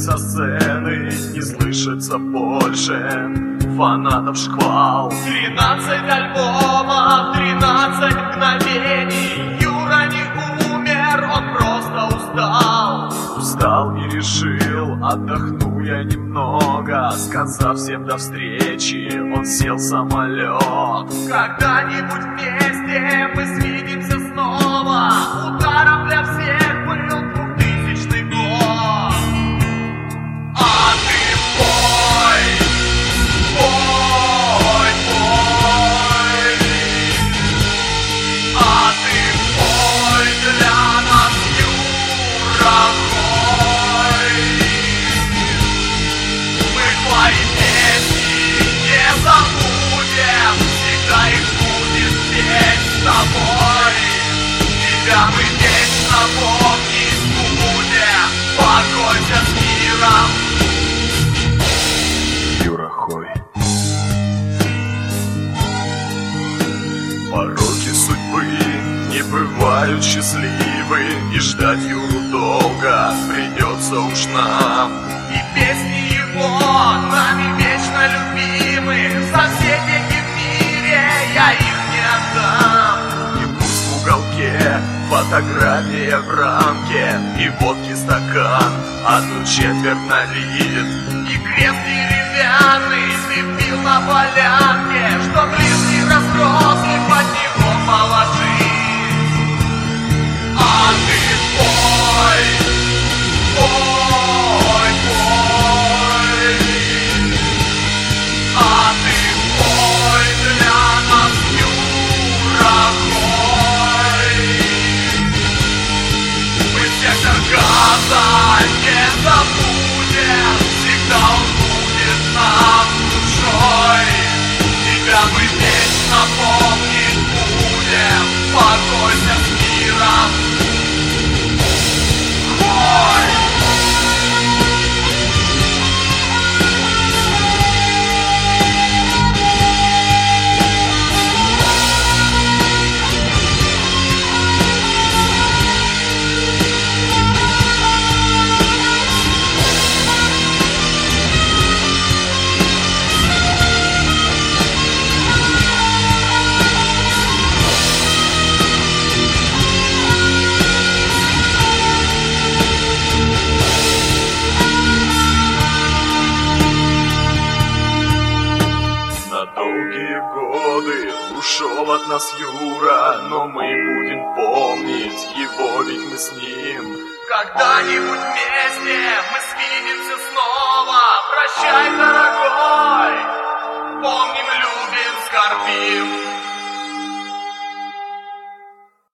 со сцены не слышится больше фанатов шквал. 13 альбомов, 13 мгновений. Юра не умер, он просто устал. Устал и решил, отдохну я немного. Сказав всем до встречи, он сел в самолет. Когда-нибудь вместе мы свидимся снова. Ударом для всех был 2000 год. А ты пой, пой, пой. А ты пой для нас, Юра, пой. Мы твои песни не забудем, всегда их будет петь с тобой. Тебя мы вечно помнить будем. Покойся с миром. Юра Хой. Пороки судьбы не бывают счастливы, и ждать Юру долго придется уж нам. И песни его нами вечно любимы. За все деньги в мире я их не отдам. И пусть в уголке фотография в рамке, и водки стакан одну четверть налит. И крест деревянный слепил на полянке, что ближний разрос и под него положить. А ты пой, пой, пой. А ты пой для нас, Юра, пой. Мы всех Аргаза не забудем, всегда он будет нам душой. Тебя мы вечно помнить будем. Покойся с миром. Ой! Долгие годы ушел от нас Юра, но мы будем помнить его, ведь мы с ним. Когда-нибудь вместе мы свидимся снова. Прощай, дорогой.